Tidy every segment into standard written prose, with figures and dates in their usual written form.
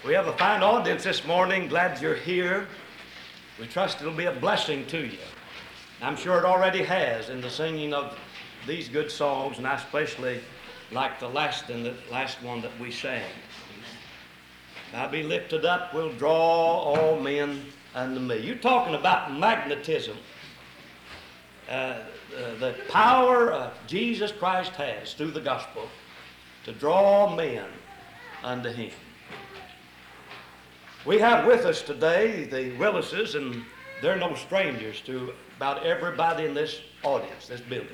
We have a fine audience this morning. Glad you're here. We trust it'll be a blessing to you. I'm sure it already has in the singing of these good songs, and I especially like the last one that we sang. I'll be lifted up, will draw all men unto me. You're talking about magnetism. The power Jesus Christ has through the gospel to draw men unto him. We have with us today the Willises, and they're no strangers to about everybody in this audience, this building.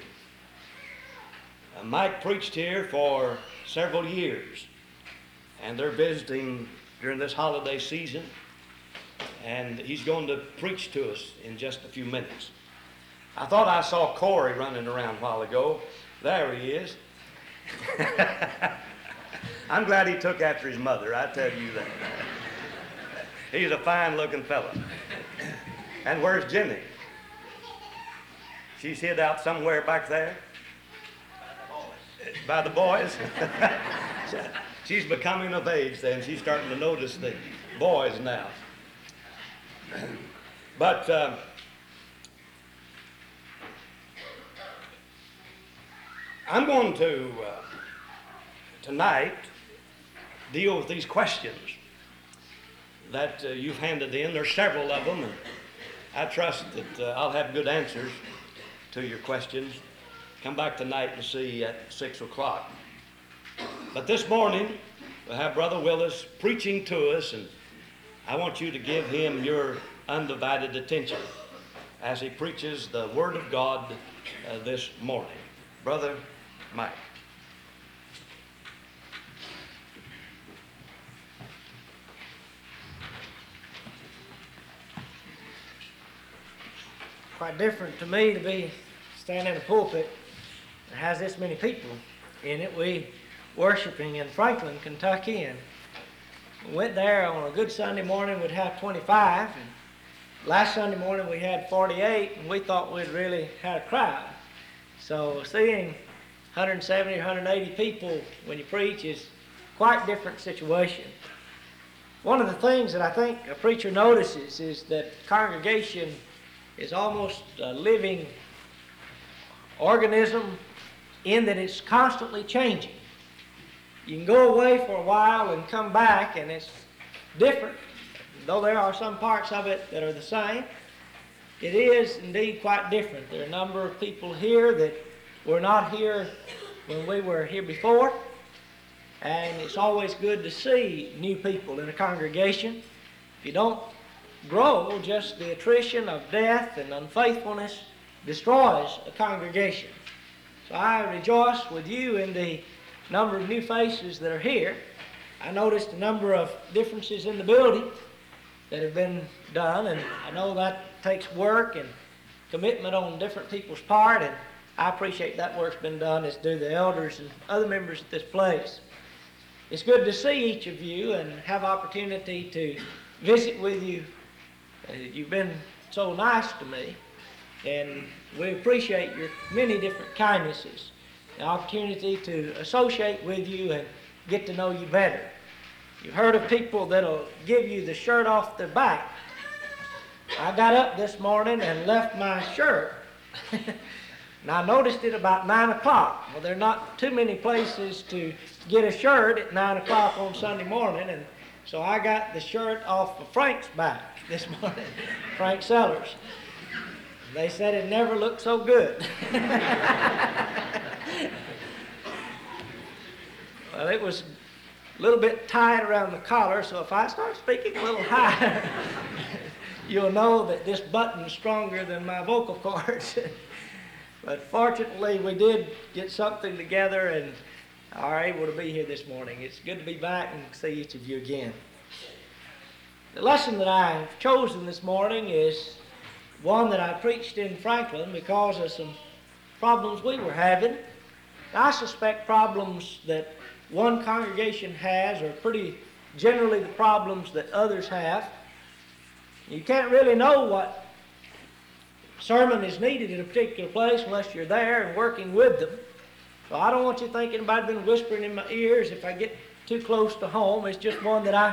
Mike preached here for several years, and they're visiting during this holiday season, and he's going to preach to us in just a few minutes. I thought I saw Corey running around a while ago. There he is. I'm glad he took after his mother, I tell you that. He's a fine-looking fellow. And where's Jenny? She's hid out somewhere back there? By the boys. She's becoming of age then. She's starting to notice the boys now. But I'm going to, tonight, deal with these questions that you've handed in. There's several of them, and I trust that I'll have good answers to your questions. Come back tonight and see at 6 o'clock. But this morning, we'll have Brother Willis preaching to us, and I want you to give him your undivided attention as he preaches the Word of God this morning. Brother Mike. Quite different to me to be standing in a pulpit that has this many people in it. We worshiping in Franklin, Kentucky, and we went there on a good Sunday morning. We'd have 25, and last Sunday morning we had 48, and we thought we'd really had a crowd. So seeing 170 or 180 people when you preach is quite a different situation. One of the things that I think a preacher notices is that congregation is almost a living organism in that it's constantly changing. You can go away for a while and come back, and it's different. Though there are some parts of it that are the same, it is indeed quite different. There are a number of people here that were not here when we were here before, and it's always good to see new people in a congregation. If you don't grow, just the attrition of death and unfaithfulness destroys a congregation. So I rejoice with you in the number of new faces that are here. I noticed a number of differences in the building that have been done, and I know that takes work and commitment on different people's part, and I appreciate that work's been done, as do the elders and other members at this place. It's good to see each of you and have opportunity to visit with you. You've been so nice to me, and we appreciate your many different kindnesses, the opportunity to associate with you and get to know you better. You've heard of people that'll give you the shirt off their back. I got up this morning and left my shirt, and I noticed it about 9 o'clock. Well, there are not too many places to get a shirt at 9 o'clock on Sunday morning, and so I got the shirt off of Frank's back this morning, Frank Sellers. They said it never looked so good. Well, it was a little bit tight around the collar, so if I start speaking a little higher, you'll know that this button's stronger than my vocal cords. But fortunately, we did get something together and are able to be here this morning. It's good to be back and see each of you again. The lesson that I've chosen this morning is one that I preached in Franklin because of some problems we were having. I suspect problems that one congregation has are pretty generally the problems that others have. You can't really know what sermon is needed in a particular place unless you're there and working with them. So I don't want you thinking anybody's been whispering in my ears if I get too close to home. It's just one that I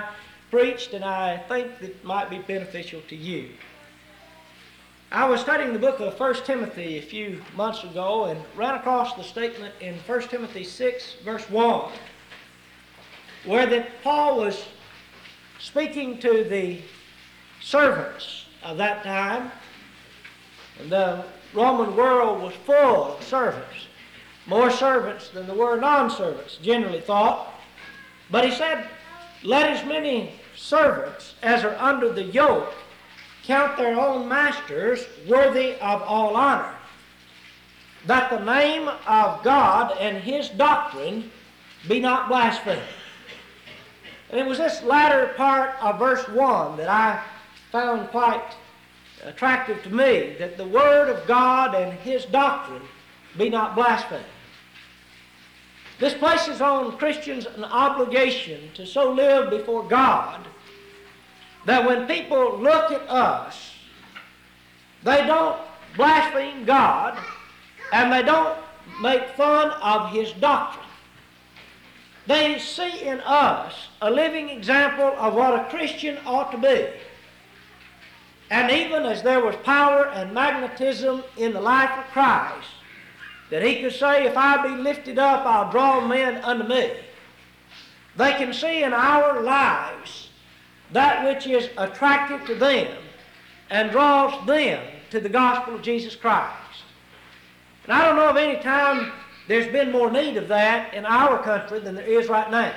preached, and I think that might be beneficial to you. I was studying the book of 1 Timothy a few months ago and ran across the statement in 1 Timothy 6, verse 1, where that Paul was speaking to the servants of that time. And the Roman world was full of servants, more servants than there were non-servants, generally thought. But he said, let as many servants as are under the yoke count their own masters worthy of all honor, that the name of God and His doctrine be not blasphemed. And it was this latter part of verse 1 that I found quite attractive to me, that the Word of God and His doctrine be not blasphemed. This places on Christians an obligation to so live before God that when people look at us, they don't blaspheme God and they don't make fun of His doctrine. They see in us a living example of what a Christian ought to be. And even as there was power and magnetism in the life of Christ, that He could say, if I be lifted up, I'll draw men unto me. They can see in our lives that which is attractive to them and draws them to the gospel of Jesus Christ. And I don't know of any time there's been more need of that in our country than there is right now.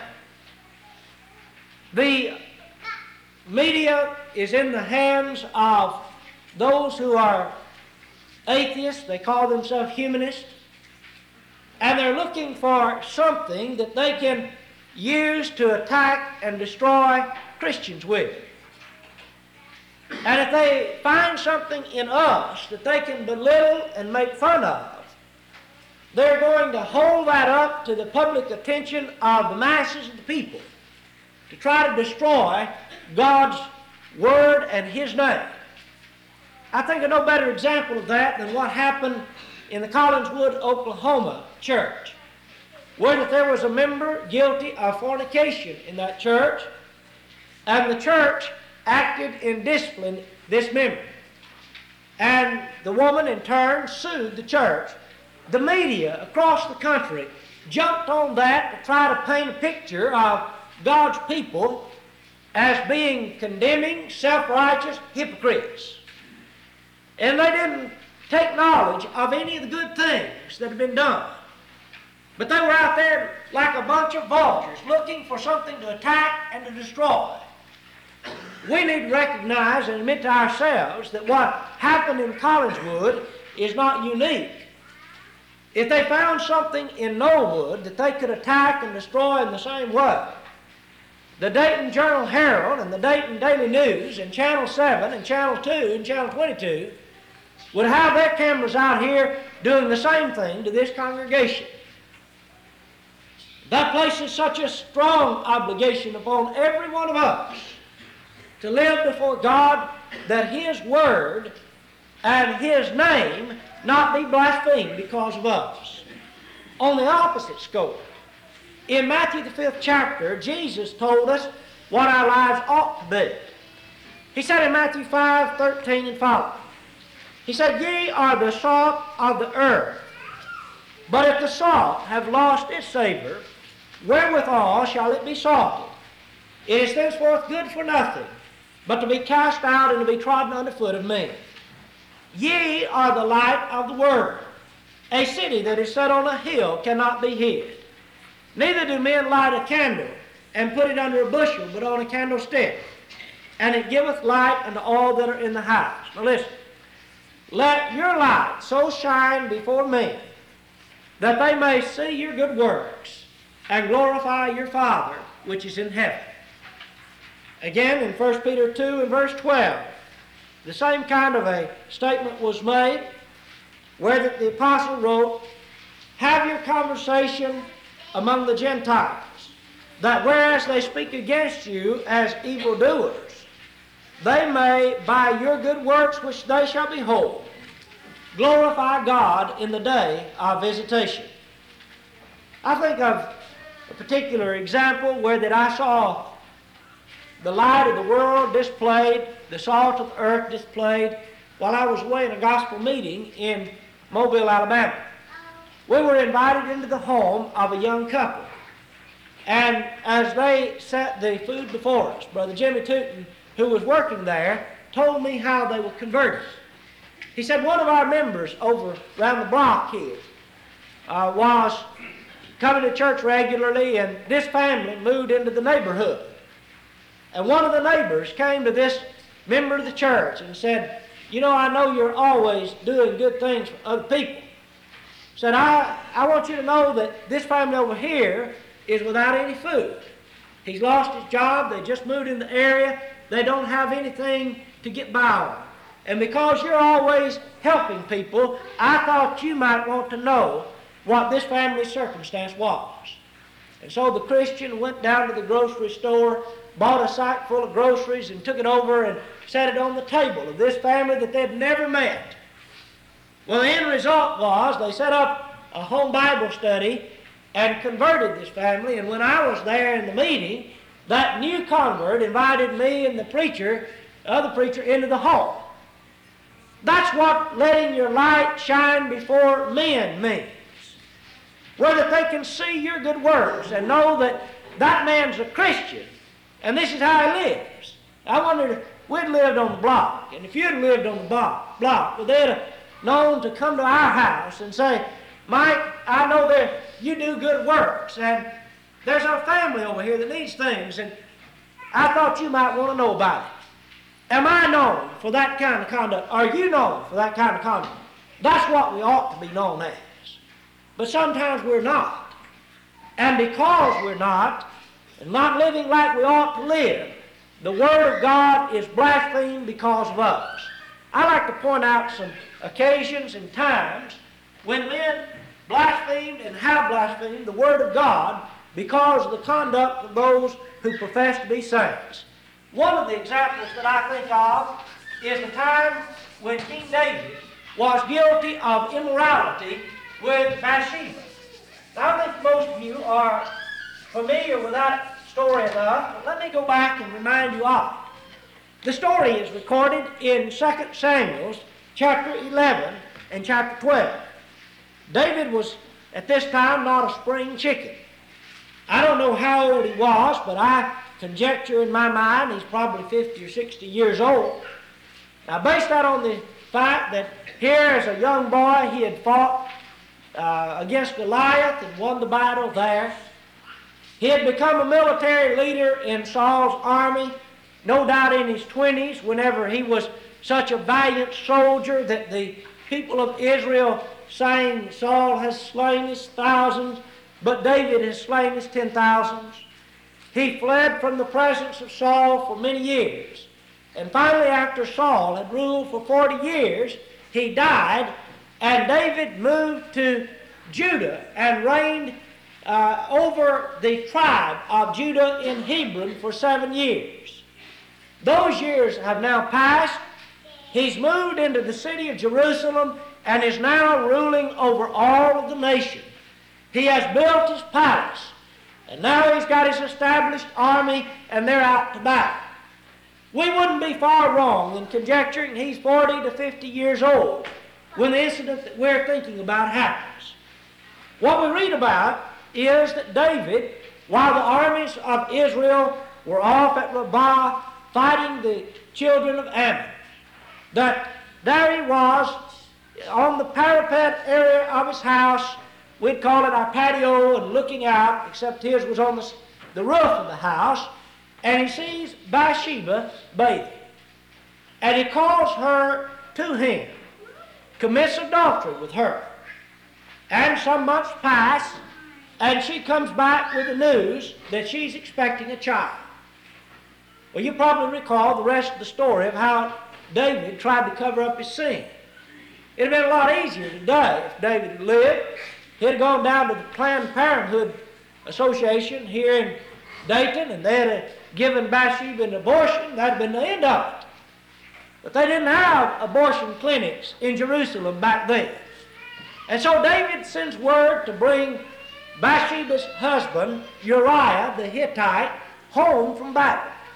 The media is in the hands of those who are atheists. They call themselves humanists. And they're looking for something that they can use to attack and destroy Christians with. And if they find something in us that they can belittle and make fun of, they're going to hold that up to the public attention of the masses of the people to try to destroy God's Word and His name. I think of no better example of that than what happened in the Collinswood, Oklahoma church, where that there was a member guilty of fornication in that church, and the church acted in discipline this member. And the woman in turn sued the church. The media across the country jumped on that to try to paint a picture of God's people as being condemning, self-righteous hypocrites. And they didn't take knowledge of any of the good things that had been done. But they were out there like a bunch of vultures looking for something to attack and to destroy. We need to recognize and admit to ourselves that what happened in Collinswood is not unique. If they found something in Norwood that they could attack and destroy in the same way, the Dayton Journal-Herald and the Dayton Daily News and Channel 7 and Channel 2 and Channel 22 would have their cameras out here doing the same thing to this congregation. That places such a strong obligation upon every one of us to live before God that His Word and His name not be blasphemed because of us. On the opposite score, in Matthew the 5th chapter, Jesus told us what our lives ought to be. He said in Matthew 5:13 and following, He said, Ye are the salt of the earth, but if the salt have lost its savor, wherewithal shall it be salted? It is thenceforth good for nothing, but to be cast out and to be trodden under foot of men. Ye are the light of the world. A city that is set on a hill cannot be hid. Neither do men light a candle and put it under a bushel, but on a candlestick, and it giveth light unto all that are in the house. Now listen. Let your light so shine before men that they may see your good works and glorify your Father which is in heaven. Again, in 1 Peter 2 and verse 12, the same kind of a statement was made, where the apostle wrote, Have your conversation among the Gentiles, that whereas they speak against you as evildoers, they may, by your good works which they shall behold, glorify God in the day of visitation. I think of a particular example where that I saw the light of the world displayed, the salt of the earth displayed, while I was away in a gospel meeting in Mobile, Alabama. We were invited into the home of a young couple. And as they set the food before us, Brother Jimmy Tootin, who was working there, told me how they were converted. He said one of our members over around the block here was coming to church regularly, and this family moved into the neighborhood. And one of the neighbors came to this member of the church and said, "You know, I know you're always doing good things for other people." Said, I want you to know that this family over here is without any food. He's lost his job. They just moved in the area. They don't have anything to get by on. And because you're always helping people, I thought you might want to know what this family's circumstance was. And so the Christian went down to the grocery store, bought a sack full of groceries, and took it over and set it on the table of this family that they'd never met. Well, the end result was they set up a home Bible study and converted this family. And when I was there in the meeting, that new convert invited me and the other preacher, into the home. That's what letting your light shine before men means. Where that they can see your good works and know that that man's a Christian and this is how he lives. I wondered if we'd lived on the block, and if you'd lived on the block, well, they'd have known to come to our house and say, "Mike, I know that you do good works, and there's our family over here that needs things, and I thought you might want to know about it." Am I known for that kind of conduct? Are you known for that kind of conduct? That's what we ought to be known as. But sometimes we're not. And because we're not, and not living like we ought to live, the Word of God is blasphemed because of us. I like to point out some occasions and times when men blasphemed and have blasphemed the Word of God because of the conduct of those who profess to be saints. One of the examples that I think of is the time when King David was guilty of immorality with Bathsheba. Now, I think most of you are familiar with that story enough, but let me go back and remind you of it. The story is recorded in 2 Samuel chapter 11 and chapter 12. David was at this time not a spring chicken. I don't know how old he was, but I conjecture in my mind he's probably 50 or 60 years old. Now, based that on the fact that here as a young boy he had fought against Goliath and won the battle there. He had become a military leader in Saul's army, no doubt in his 20s, whenever he was such a valiant soldier that the people of Israel saying, "Saul has slain his thousands, but David has slain his 10,000s. He fled from the presence of Saul for many years. And finally, after Saul had ruled for 40 years, he died, and David moved to Judah and reigned over the tribe of Judah in Hebron for 7 years. Those years have now passed. He's moved into the city of Jerusalem and is now ruling over all of the nation. He has built his palace, and now he's got his established army, and they're out to battle. We wouldn't be far wrong in conjecturing he's 40 to 50 years old when the incident that we're thinking about happens. What we read about is that David, while the armies of Israel were off at Rabbah fighting the children of Ammon, that there he was on the parapet area of his house. We'd call it our patio, and looking out, except his was on the roof of the house, and he sees Bathsheba bathing. And he calls her to him, commits adultery with her. And some months pass, and she comes back with the news that she's expecting a child. Well, you probably recall the rest of the story of how David tried to cover up his sin. It would have been a lot easier today if David had lived. He had gone down to the Planned Parenthood Association here in Dayton, and they had given Bathsheba an abortion. That had been the end of it. But they didn't have abortion clinics in Jerusalem back then. And so David sends word to bring Bathsheba's husband, Uriah the Hittite, home from battle.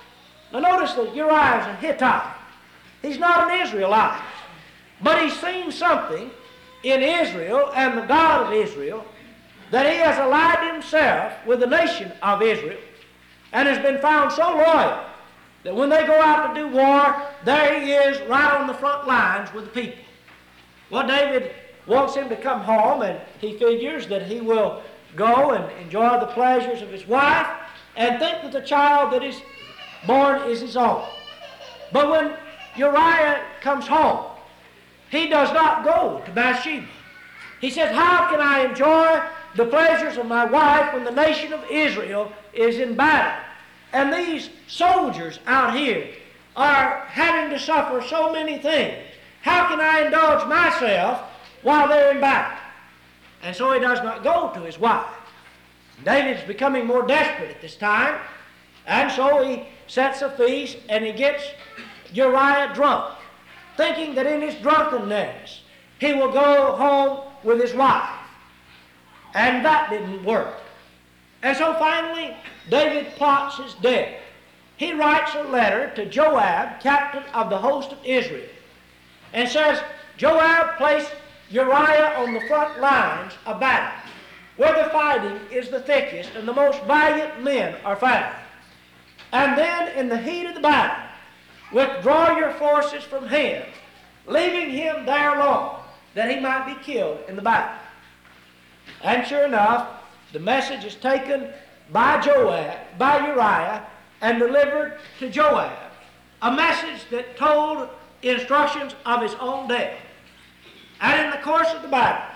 Now notice that Uriah is a Hittite. He's not an Israelite. But he's seen something in Israel and the God of Israel that he has allied himself with the nation of Israel and has been found so loyal that when they go out to do war, there he is right on the front lines with the people. Well, David wants him to come home, and he figures that he will go and enjoy the pleasures of his wife and think that the child that is born is his own. But when Uriah comes home, he does not go to Bathsheba. He says, how can I enjoy the pleasures of my wife when the nation of Israel is in battle? And these soldiers out here are having to suffer so many things. How can I indulge myself while they're in battle? And so he does not go to his wife. David's becoming more desperate at this time, and so he sets a feast and he gets Uriah drunk, thinking that in his drunkenness he will go home with his wife. And that didn't work. And so finally, David plots his death. He writes a letter to Joab, captain of the host of Israel, and says, Joab, place Uriah on the front lines of battle, where the fighting is the thickest and the most valiant men are found. And then in the heat of the battle, withdraw your forces from him, leaving him there alone, that he might be killed in the battle. And sure enough, the message is taken by Uriah, and delivered to Joab, a message that told instructions of his own death. And in the course of the battle,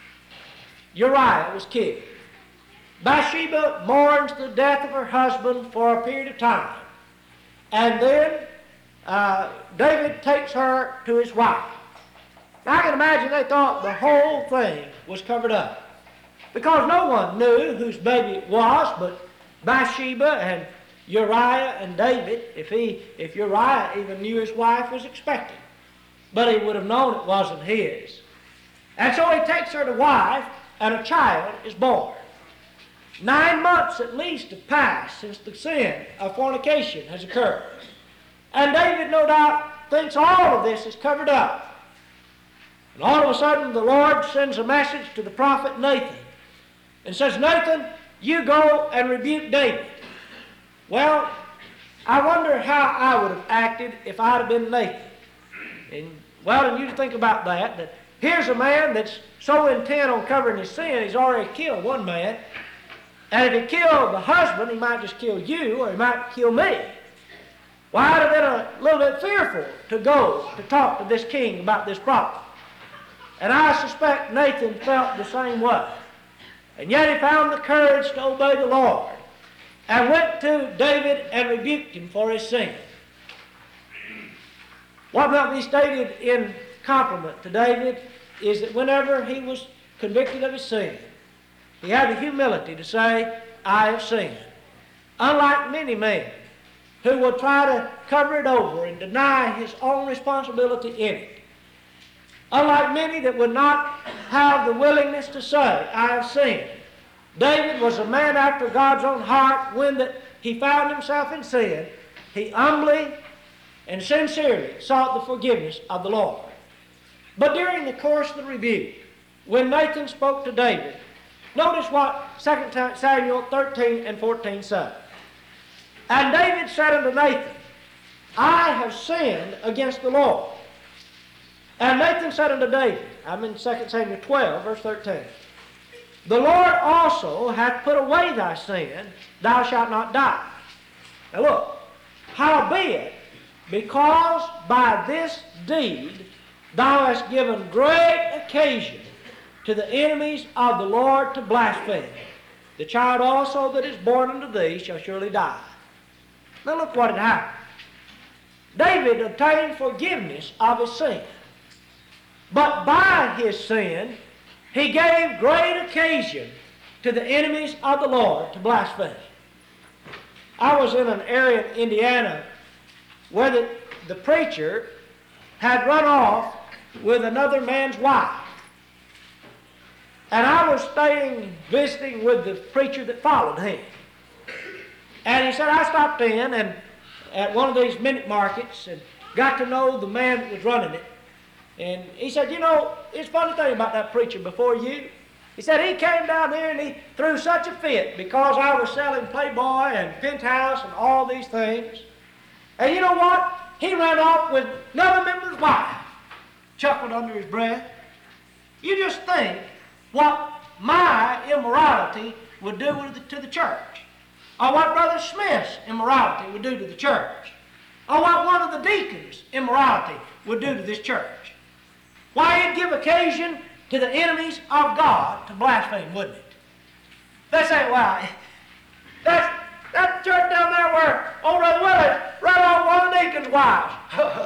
Uriah was killed. Bathsheba mourns the death of her husband for a period of time. And then David takes her to his wife. Now I can imagine they thought the whole thing was covered up, because no one knew whose baby it was but Bathsheba and Uriah and David, if Uriah even knew his wife was expecting. But he would have known it wasn't his. And so he takes her to wife, and a child is born. 9 months at least have passed since the sin of fornication has occurred. And David, no doubt, thinks all of this is covered up. And all of a sudden, the Lord sends a message to the prophet Nathan and says, Nathan, you go and rebuke David. Well, I wonder how I would have acted if I'd have been Nathan. And you think about that here's a man that's so intent on covering his sin, he's already killed one man. And if he killed the husband, he might just kill you, or he might kill me. Well, I'd have been a little bit fearful to go to talk to this king about this problem. And I suspect Nathan felt the same way. And yet he found the courage to obey the Lord and went to David and rebuked him for his sin. What might be stated in compliment to David is that whenever he was convicted of his sin, he had the humility to say, I have sinned. Unlike many men who will try to cover it over and deny his own responsibility in it. Unlike many that would not have the willingness to say, I have sinned. David was a man after God's own heart. When he found himself in sin, he humbly and sincerely sought the forgiveness of the Lord. But during the course of the rebuke, when Nathan spoke to David, notice what 2 Samuel 13 and 14 say. And David said unto Nathan, I have sinned against the Lord. And Nathan said unto David, I'm in 2 Samuel 12, verse 13, the Lord also hath put away thy sin, thou shalt not die. Now look, howbeit, because by this deed thou hast given great occasion to the enemies of the Lord to blaspheme, the child also that is born unto thee shall surely die. Now look what had happened. David obtained forgiveness of his sin. But by his sin, he gave great occasion to the enemies of the Lord to blaspheme. I was in an area in Indiana where the preacher had run off with another man's wife. And I was visiting with the preacher that followed him. And he said, I stopped in, and at one of these minute markets and got to know the man that was running it. And he said, you know, it's a funny thing about that preacher before you. He said he came down there and he threw such a fit because I was selling Playboy and Penthouse and all these things. And you know what? He ran off with another member's wife. Chuckled under his breath. You just think what my immorality would do to the church. Or what Brother Smith's immorality would do to the church. Or what one of the deacons' immorality would do to this church. Why, it'd give occasion to the enemies of God to blaspheme, wouldn't it? They say, well, that church down there where old Brother Willis ran off one of the deacons' wives.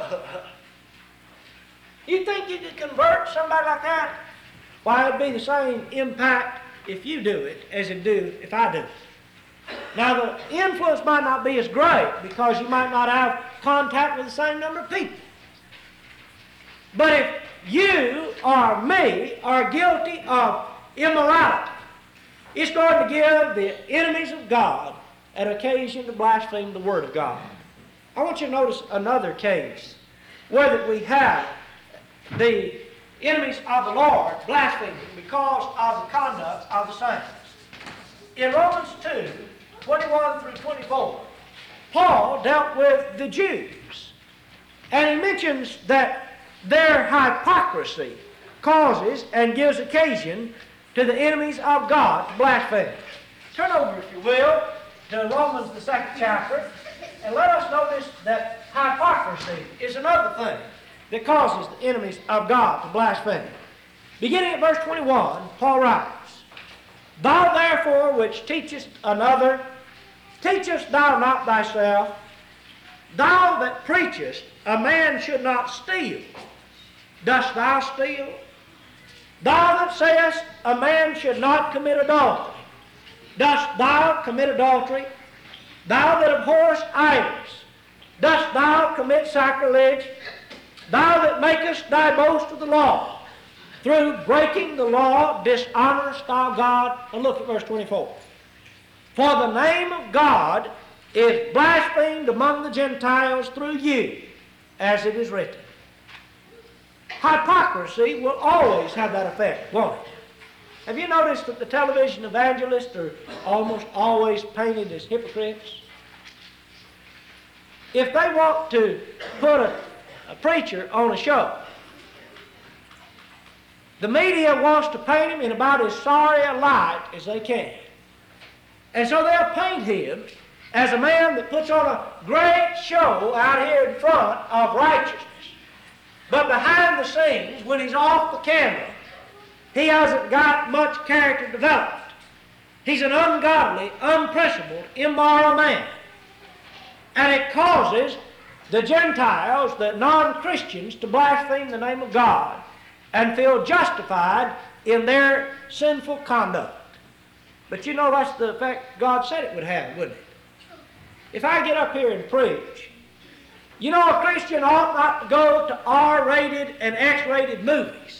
You think you could convert somebody like that? Why, it'd be the same impact if you do it as it'd do if I do it. Now, the influence might not be as great because you might not have contact with the same number of people. But if you or me are guilty of immorality, it's going to give the enemies of God an occasion to blaspheme the Word of God. I want you to notice another case where that we have the enemies of the Lord blaspheming because of the conduct of the saints. In Romans 2, 21 through 24, Paul dealt with the Jews. And he mentions that their hypocrisy causes and gives occasion to the enemies of God to blaspheme. Turn over, if you will, to Romans, the 2nd chapter, and let us notice that hypocrisy is another thing that causes the enemies of God to blaspheme. Beginning at verse 21, Paul writes, Thou therefore which teachest another, teachest thou not thyself? Thou that preachest a man should not steal, dost thou steal? Thou that sayest a man should not commit adultery, dost thou commit adultery? Thou that abhorrest idols, dost thou commit sacrilege? Thou that makest thy boast of the law, through breaking the law dishonorest thou God? And look at verse 24. For the name of God is blasphemed among the Gentiles through you, as it is written. Hypocrisy will always have that effect, won't it? Have you noticed that the television evangelists are almost always painted as hypocrites? If they want to put a preacher on a show, the media wants to paint him in about as sorry a light as they can. And so they'll paint him as a man that puts on a great show out here in front of righteousness. But behind the scenes, when he's off the camera, he hasn't got much character developed. He's an ungodly, unprincipled, immoral man. And it causes the Gentiles, the non-Christians, to blaspheme the name of God and feel justified in their sinful conduct. But you know that's the effect God said it would have, wouldn't it? If I get up here and preach, you know a Christian ought not to go to R-rated and X-rated movies.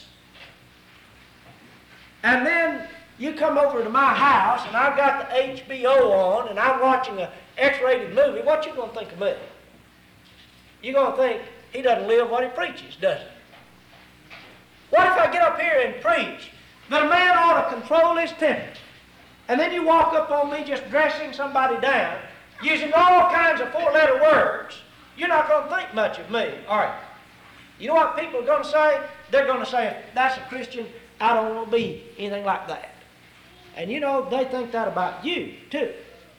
And then you come over to my house and I've got the HBO on and I'm watching an X-rated movie. What you going to think of me? You're going to think he doesn't live what he preaches, does he? What if I get up here and preach that a man ought to control his temper, and then you walk up on me just dressing somebody down, using all kinds of four-letter words? You're not going to think much of me, are you? You know what people are going to say? They're going to say, if that's a Christian, I don't want to be anything like that. And you know, they think that about you, too.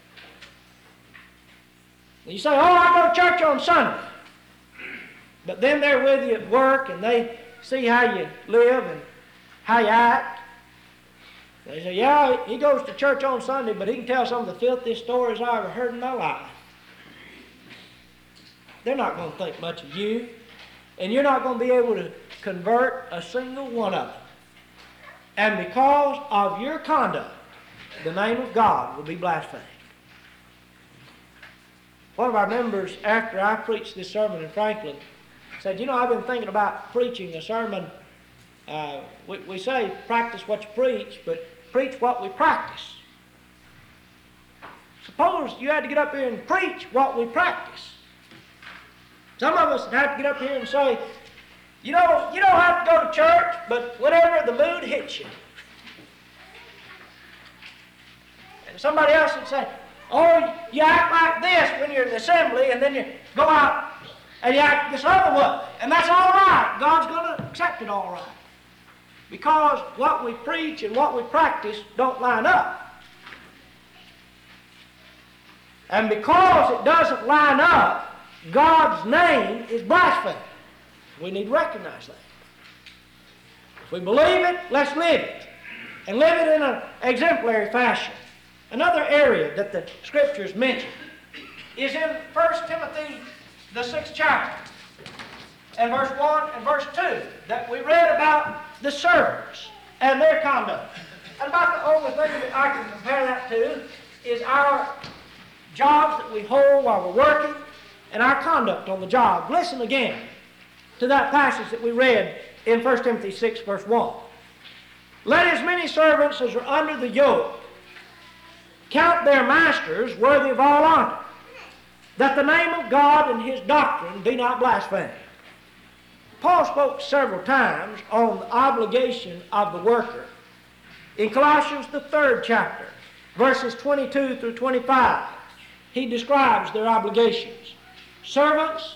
You say, oh, I go to church on Sunday. But then they're with you at work and they see how you live and how you act. They say, yeah, he goes to church on Sunday, but he can tell some of the filthiest stories I ever heard in my life. They're not going to think much of you. And you're not going to be able to convert a single one of them. And because of your conduct, the name of God will be blasphemed. One of our members, after I preached this sermon in Franklin, said, you know, I've been thinking about preaching a sermon. We say practice what you preach, but preach what we practice. Suppose you had to get up here and preach what we practice. Some of us have to get up here and say, you don't have to go to church, but whenever the mood hits you. And somebody else would say, oh, you act like this when you're in the assembly, and then you go out and you act this other way. And that's all right. God's going to accept it all right. Because what we preach and what we practice don't line up. And because it doesn't line up, God's name is blasphemed. We need to recognize that. If we believe it, let's live it. And live it in an exemplary fashion. Another area that the Scriptures mention is in 1 Timothy, the 6th chapter, and verse 1 and verse 2, that we read about the servants and their conduct. And about the only thing that I can compare that to is our jobs that we hold while we're working and our conduct on the job. Listen again to that passage that we read in 1 Timothy 6, verse 1. Let as many servants as are under the yoke count their masters worthy of all honor, that the name of God and His doctrine be not blasphemed. Paul spoke several times on the obligation of the worker. In Colossians, the 3rd chapter, verses 22 through 25, he describes their obligations. Servants,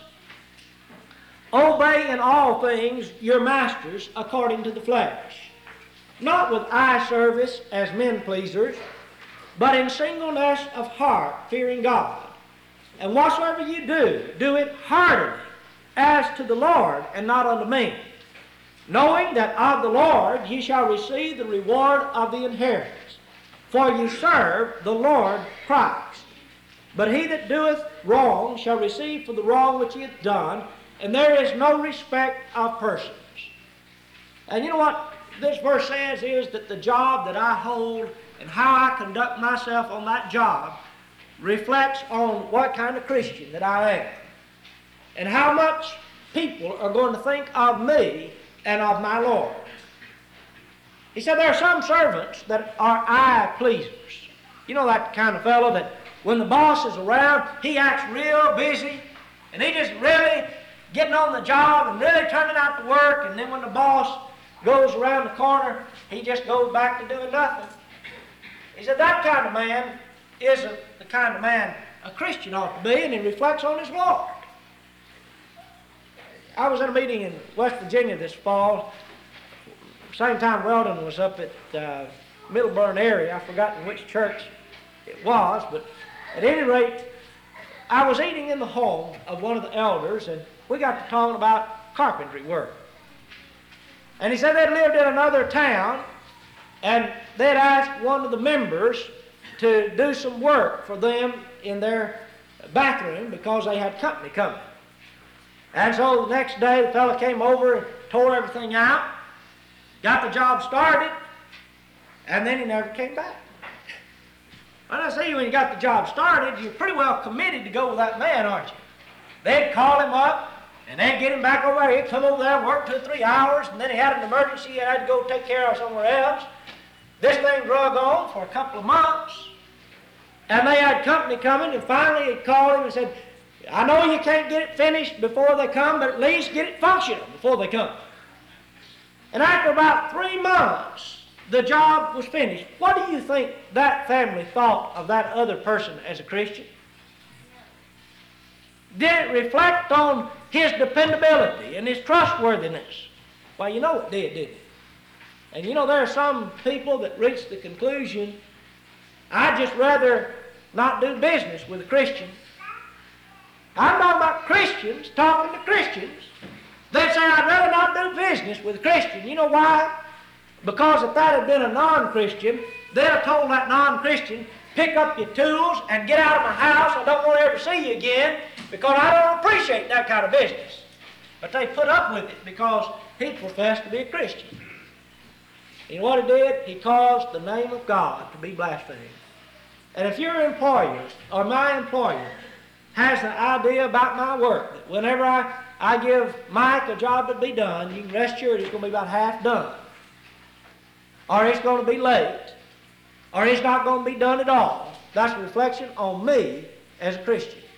obey in all things your masters according to the flesh, not with eye service as men pleasers, but in singleness of heart, fearing God. And whatsoever you do, do it heartily, as to the Lord, and not unto men, knowing that of the Lord ye shall receive the reward of the inheritance. For you serve the Lord Christ. But he that doeth wrong shall receive for the wrong which he hath done, and there is no respect of persons. And you know what this verse says is that the job that I hold and how I conduct myself on that job reflects on what kind of Christian that I am, and how much people are going to think of me and of my Lord. He said there are some servants that are eye pleasers. You know that kind of fellow that when the boss is around, he acts real busy, and he just really getting on the job and really turning out the work, and then when the boss goes around the corner, he just goes back to doing nothing. He said that kind of man isn't the kind of man a Christian ought to be, and he reflects on his Lord. I was at a meeting in West Virginia this fall, same time Weldon was up at Middleburn area. I've forgotten which church it was, but at any rate, I was eating in the home of one of the elders, and we got to talking about carpentry work. And he said they'd lived in another town, and they'd asked one of the members to do some work for them in their bathroom because they had company coming. And so the next day the fellow came over and tore everything out, got the job started, and then he never came back. And I see when you got the job started, you're pretty well committed to go with that man, aren't you? They'd call him up, and they'd get him back over there. He'd come over there and work 2 or 3 hours, and then he had an emergency he had to go take care of somewhere else. This thing drug on for a couple of months, and they had company coming, and finally he called him and said, I know you can't get it finished before they come, but at least get it functional before they come. And after about 3 months, the job was finished. What do you think that family thought of that other person as a Christian? Did it reflect on his dependability and his trustworthiness? Well, you know it did, didn't it? And you know there are some people that reach the conclusion, I'd just rather not do business with a Christian. I'm talking about Christians talking to Christians. They say, I'd rather not do business with a Christian. You know why? Because if that had been a non-Christian, they'd have told that non-Christian, pick up your tools and get out of my house. I don't want to ever see you again because I don't appreciate that kind of business. But they put up with it because he professed to be a Christian. You know what he did? He caused the name of God to be blasphemed. And if your employer or my employer has the idea about my work, that whenever I give Mike a job to be done, you can rest assured it's going to be about half done. Or it's going to be late. Or it's not going to be done at all. That's a reflection on me as a Christian.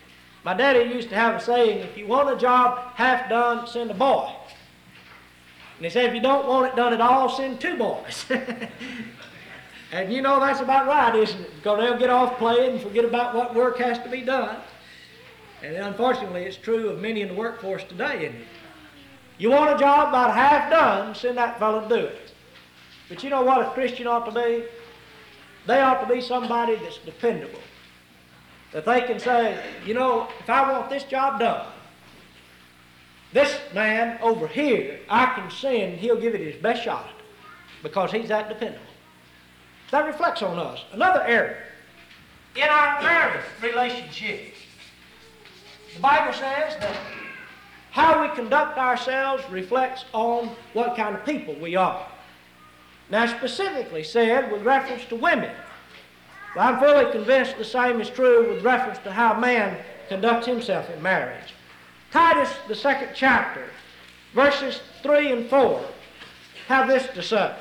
My daddy used to have a saying, if you want a job half done, send a boy. And he said, if you don't want it done at all, send 2 boys. And you know that's about right, isn't it? Because they'll get off playing and forget about what work has to be done. And unfortunately, it's true of many in the workforce today, isn't it? You want a job about half done, send that fellow to do it. But you know what a Christian ought to be? They ought to be somebody that's dependable. That they can say, you know, if I want this job done, this man over here, I can send, he'll give it his best shot because he's that dependable. That reflects on us. Another area, in our marital relationships, the Bible says that how we conduct ourselves reflects on what kind of people we are. Now, specifically said with reference to women, well, I'm fully convinced the same is true with reference to how man conducts himself in marriage. Titus, the 2nd chapter, verses 3 and 4, have this to say.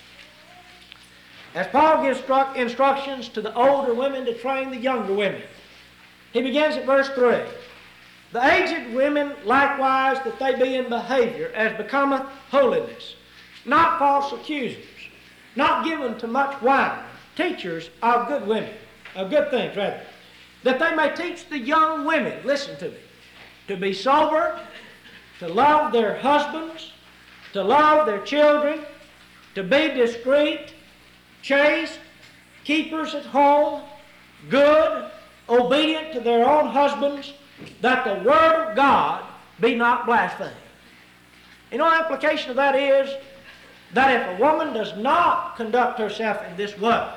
As Paul gives instructions to the older women to train the younger women, he begins at verse 3. The aged women likewise that they be in behavior as becometh holiness, not false accusers, not given to much wine, teachers of good women, of good things rather, that they may teach the young women, listen to me, to be sober, to love their husbands, to love their children, to be discreet, chaste, keepers at home, good, obedient to their own husbands, that the word of God be not blasphemed. You know, the implication of that is that if a woman does not conduct herself in this way,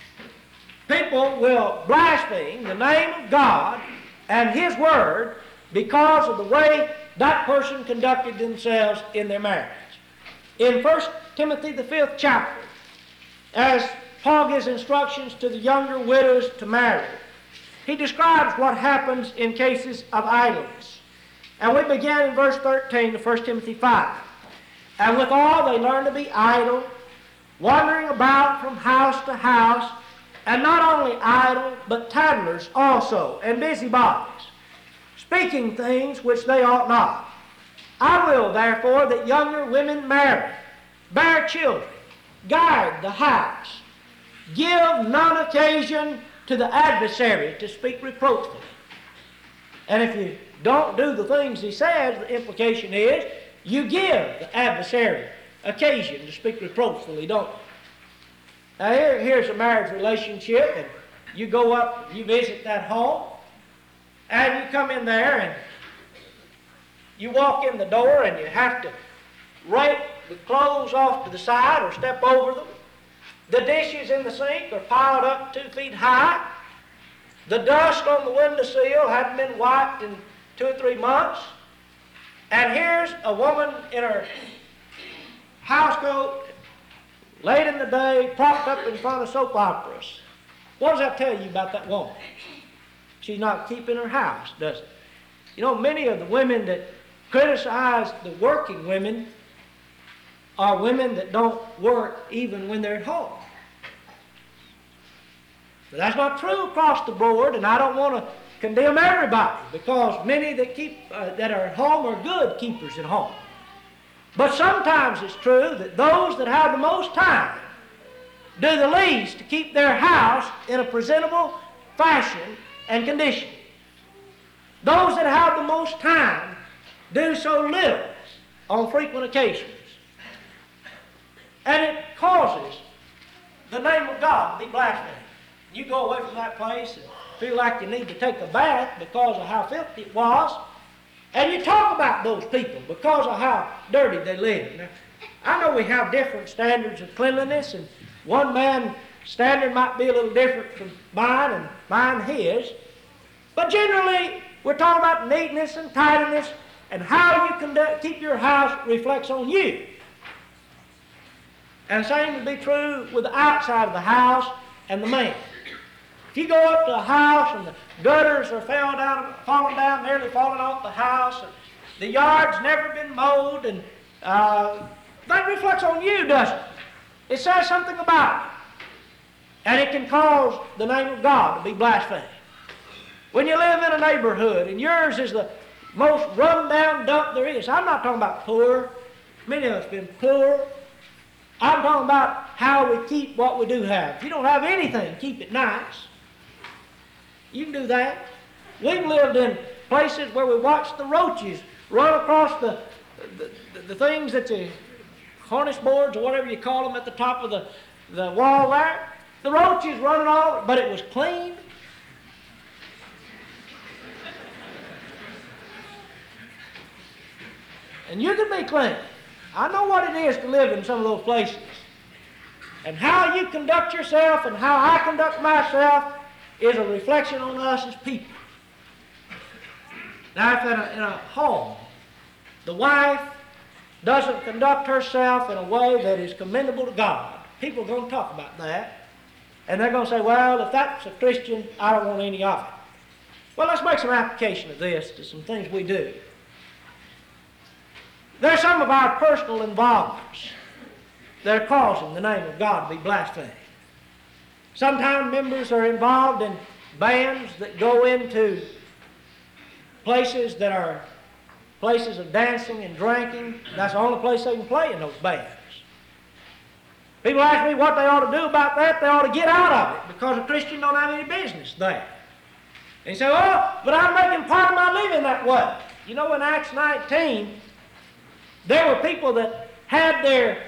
people will blaspheme the name of God and His Word because of the way that person conducted themselves in their marriage. In 1 Timothy, the 5th chapter, as Paul gives instructions to the younger widows to marry, he describes what happens in cases of idleness. And we begin in verse 13 of 1 Timothy 5. And withal they learn to be idle, wandering about from house to house, and not only idle, but tattlers also, and busybodies, speaking things which they ought not. I will, therefore, that younger women marry, bear children, guard the house, give none occasion to the adversary to speak reproachfully. And if you don't do the things he says, the implication is you give the adversary occasion to speak reproachfully, don't you? Now here's a marriage relationship, and you go up, you visit that home, and you come in there, and you walk in the door, and you have to rake the clothes off to the side or step over them. The dishes in the sink are piled up 2 feet high. The dust on the windowsill hadn't been wiped in 2 or 3 months. And here's a woman in her housecoat, late in the day, propped up in front of soap operas. What does that tell you about that woman? She's not keeping her house, does it? You know, many of the women that criticize the working women are women that don't work even when they're at home. But that's not true across the board, and I don't want to condemn everybody, because many that are at home are good keepers at home. But sometimes it's true that those that have the most time do the least to keep their house in a presentable fashion and condition. Those that have the most time do so little on frequent occasions. And it causes the name of God to be blasphemed. You go away from that place and feel like you need to take a bath because of how filthy it was, and you talk about those people because of how dirty they live. Now, I know we have different standards of cleanliness, and one man's standard might be a little different from mine, and mine his, but generally we're talking about neatness and tidiness, and how you keep your house reflects on you. And the same would be true with the outside of the house and the man. If you go up to a house and the gutters are falling down, nearly falling off the house, and the yard's never been mowed, and that reflects on you, doesn't it? It says something about it. And it can cause the name of God to be blasphemed. When you live in a neighborhood and yours is the most run-down dump there is, I'm not talking about poor. Many of us have been poor. I'm talking about how we keep what we do have. If you don't have anything, keep it nice. You can do that. We've lived in places where we watched the roaches run across the things that the harness boards or whatever you call them at the top of the wall there. The roaches running all, but it was clean. And you can be clean. I know what it is to live in some of those places. And how you conduct yourself and how I conduct myself is a reflection on us as people. Now, if in a home, the wife doesn't conduct herself in a way that is commendable to God, people are going to talk about that. And they're going to say, well, if that's a Christian, I don't want any of it. Well, let's make some application of this to some things we do. There are some of our personal involvements that are causing the name of God to be blasphemed. Sometimes members are involved in bands that go into places that are places of dancing and drinking. That's the only place they can play in those bands. People ask me what they ought to do about that. They ought to get out of it because a Christian don't have any business there. And you say, oh, but I'm making part of my living that way. You know, in Acts 19, there were people that had their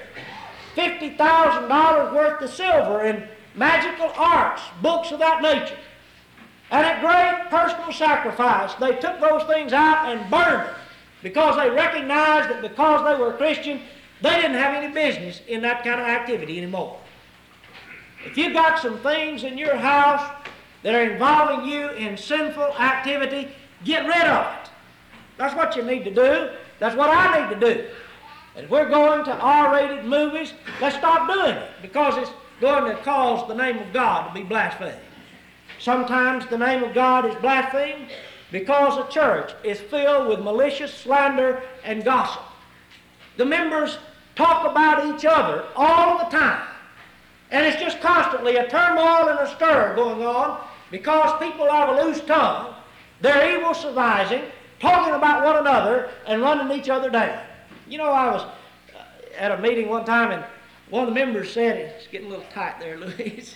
$50,000 worth of silver in magical arts, books of that nature. And at great personal sacrifice, they took those things out and burned them because they recognized that because they were a Christian, they didn't have any business in that kind of activity anymore. If you've got some things in your house that are involving you in sinful activity, get rid of it. That's what you need to do. That's what I need to do. If we're going to R-rated movies, let's stop doing it because it's going to cause the name of God to be blasphemed. Sometimes the name of God is blasphemed because a church is filled with malicious slander and gossip. The members talk about each other all the time. And it's just constantly a turmoil and a stir going on because people have a loose tongue. They're evil surmising, talking about one another and running each other down. You know, I was at a meeting one time and one of the members said, it's getting a little tight there, Louise.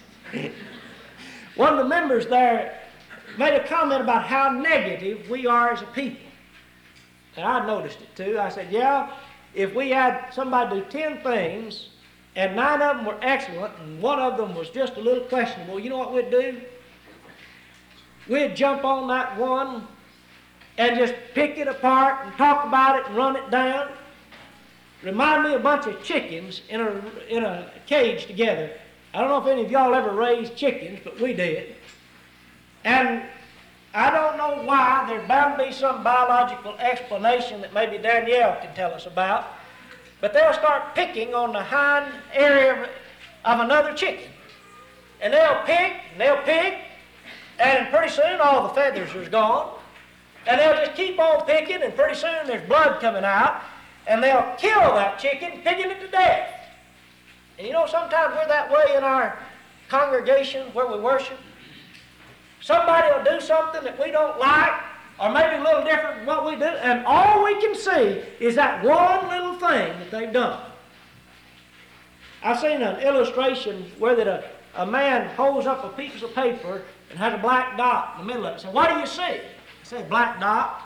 One of the members there made a comment about how negative we are as a people. And I noticed it too. I said, yeah, if we had somebody do 10 things and 9 of them were excellent and one of them was just a little questionable, you know what we'd do? We'd jump on that one and just pick it apart and talk about it and run it down. Remind me of a bunch of chickens in a cage together. I don't know if any of y'all ever raised chickens, but we did. And I don't know why. There's bound to be some biological explanation that maybe Danielle can tell us about. But they'll start picking on the hind area of another chicken. And they'll pick, and pretty soon all the feathers are gone. And they'll just keep on picking, and pretty soon there's blood coming out, and they'll kill that chicken, picking it to death. And you know, sometimes we're that way in our congregation where we worship. Somebody will do something that we don't like, or maybe a little different from what we do, and all we can see is that one little thing that they've done. I've seen an illustration where that a man holds up a piece of paper and has a black dot in the middle of it. So what do you see? I say, black dot.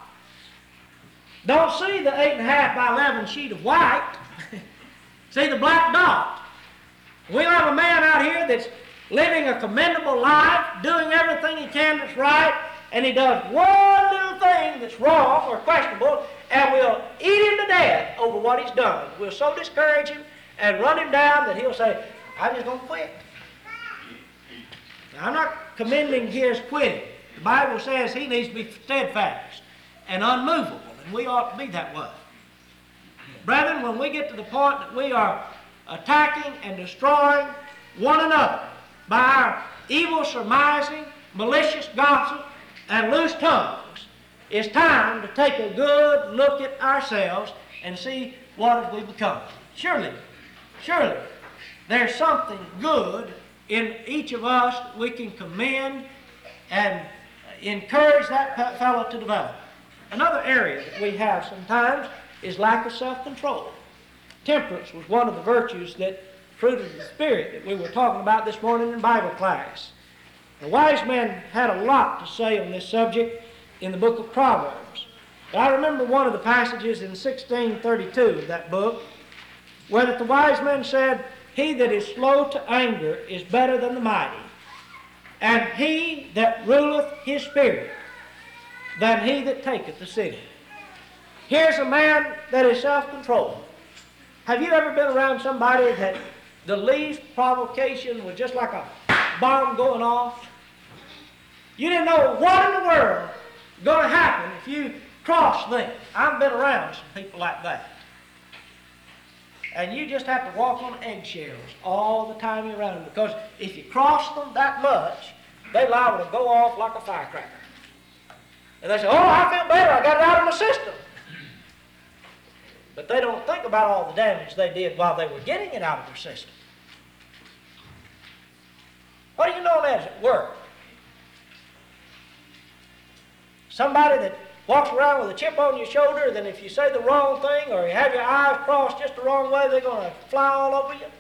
Don't see the 8.5 by 11 sheet of white. See the black dot. We have a man out here that's living a commendable life, doing everything he can that's right, and he does one little thing that's wrong or questionable, and we'll eat him to death over what he's done. We'll so discourage him and run him down that he'll say, I'm just going to quit. Now, I'm not commending his quitting. The Bible says he needs to be steadfast and unmovable, and we ought to be that way. Brethren, when we get to the point that we are attacking and destroying one another by our evil surmising, malicious gossip, and loose tongues, it's time to take a good look at ourselves and see what have we become. Surely, there's something good in each of us that we can commend and encourage that fellow to develop. Another area that we have sometimes is lack of self-control. Temperance was one of the virtues that fruit of the Spirit that we were talking about this morning in Bible class. The wise man had a lot to say on this subject in the book of Proverbs. But I remember one of the passages in 1632 of that book where that the wise man said, "He that is slow to anger is better than the mighty, and he that ruleth his spirit than he that taketh the city." Here's a man that is self-controlled. Have you ever been around somebody that the least provocation was just like a bomb going off? You didn't know what in the world was going to happen if you crossed them. I've been around some people like that. And you just have to walk on eggshells all the time you're around them, because if you cross them that much, they're liable to go off like a firecracker. And they say, "Oh, I feel better, I got it out of my system." But they don't think about all the damage they did while they were getting it out of their system. What do you know as at work? Somebody that walks around with a chip on your shoulder, then if you say the wrong thing or you have your eyes crossed just the wrong way, they're going to fly all over you.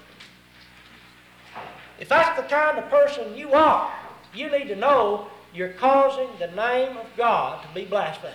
If that's the kind of person you are, you need to know you're causing the name of God to be blasphemed.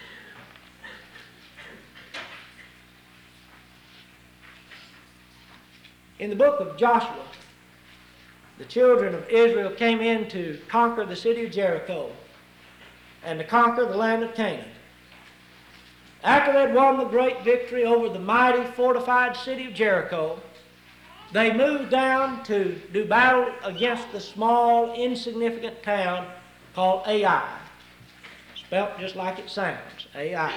In the book of Joshua, the children of Israel came in to conquer the city of Jericho and to conquer the land of Canaan. After they'd won the great victory over the mighty fortified city of Jericho, they moved down to do battle against the small, insignificant town called Ai, spelt just like it sounds, Ai.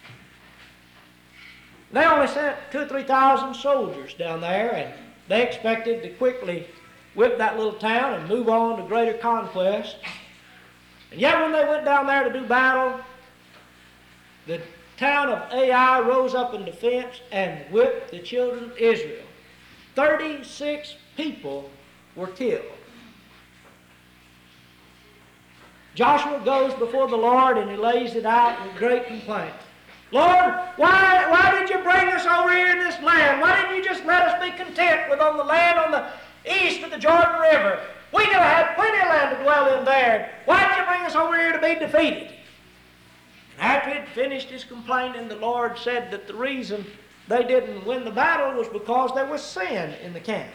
They only sent 2,000 or 3,000 soldiers down there, and they expected to quickly whip that little town and move on to greater conquest. And yet when they went down there to do battle, the town of Ai rose up in defense and whipped the children of Israel. 36 people were killed. Joshua goes before the Lord and he lays it out with great complaint. "Lord, why did you bring us over here in this land? Why didn't you just let us be content with on the land on the east of the Jordan River? We never had plenty of land to dwell in there. Why did you bring us over here to be defeated?" And after he'd finished his complaining, the Lord said that the reason they didn't win the battle was because there was sin in the camp.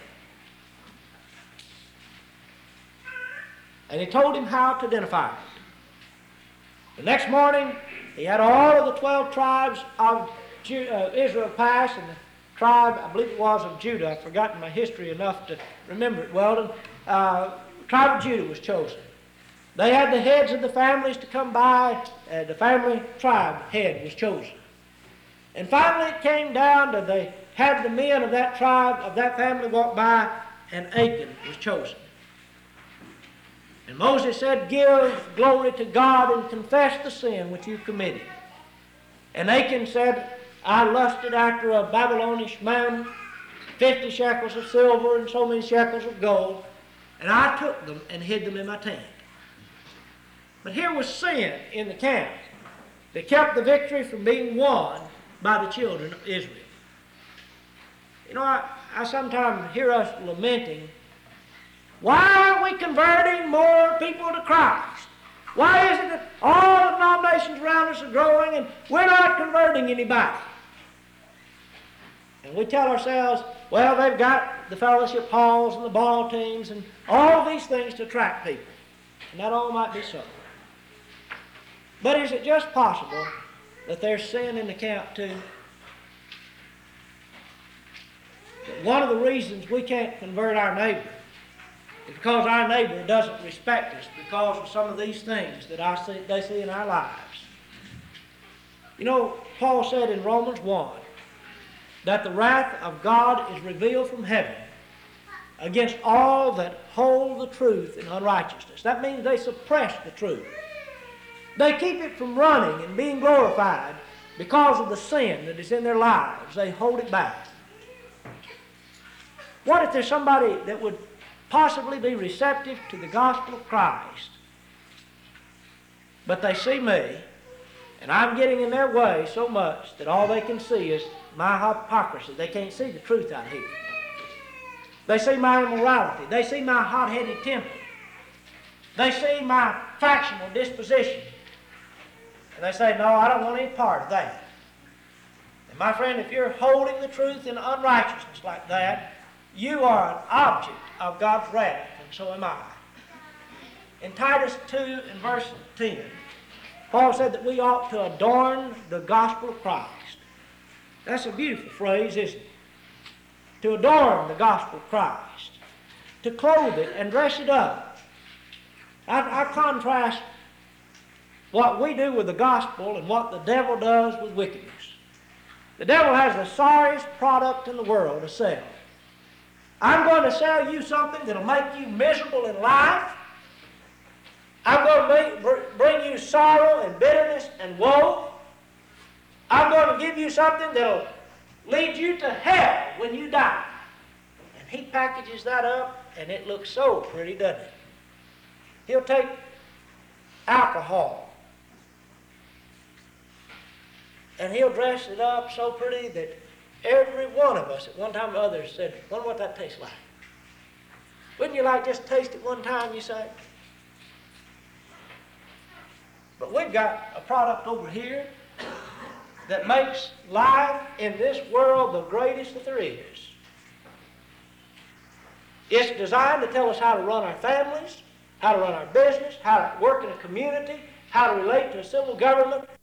And he told him how to identify it. The next morning, he had all of the 12 tribes of Israel pass, and the tribe, I believe it was of Judah, I've forgotten my history enough to remember it well, tribe of Judah was chosen. They had the heads of the families to come by, the family tribe head was chosen. And finally it came down to they had the men of that tribe, of that family walk by, and Achan was chosen. And Moses said, "Give glory to God and confess the sin which you committed." And Achan said, "I lusted after a Babylonish man, 50 shekels of silver and so many shekels of gold, and I took them and hid them in my tent." But here was sin in the camp that kept the victory from being won by the children of Israel. You know, I sometimes hear us lamenting, why aren't we converting more people to Christ? Why is it that all the denominations around us are growing and we're not converting anybody? And we tell ourselves, well, they've got the fellowship halls and the ball teams and all these things to attract people. And that all might be so. But is it just possible that there's sin in the camp too? That one of the reasons we can't convert our neighbor is because our neighbor doesn't respect us because of some of these things that they see in our lives. You know, Paul said in Romans 1 that the wrath of God is revealed from heaven against all that hold the truth in unrighteousness. That means they suppress the truth. They keep it from running and being glorified because of the sin that is in their lives. They hold it back. What if there's somebody that would possibly be receptive to the gospel of Christ, But they see me, and I'm getting in their way so much that all they can see is my hypocrisy. They can't see the truth out here. They see my immorality. They see my hot-headed temper. They see my factional disposition. And they say, no, I don't want any part of that. And my friend, if you're holding the truth in unrighteousness like that, you are an object of God's wrath, and so am I. In Titus 2 and verse 10, Paul said that we ought to adorn the gospel of Christ. That's a beautiful phrase, isn't it? To adorn the gospel of Christ. To clothe it and dress it up. I contrast what we do with the gospel and what the devil does with wickedness. The devil has the sorriest product in the world to sell. I'm going to sell you something that'll make you miserable in life. I'm going to bring you sorrow and bitterness and woe. I'm going to give you something that'll lead you to hell when you die. And he packages that up, and it looks so pretty, doesn't it? He'll take alcohol, and he'll dress it up so pretty that every one of us at one time or other said, wonder what that tastes like. Wouldn't you like just to taste it one time, you say? But we've got a product over here that makes life in this world the greatest that there is. It's designed to tell us how to run our families, how to run our business, how to work in a community, how to relate to a civil government,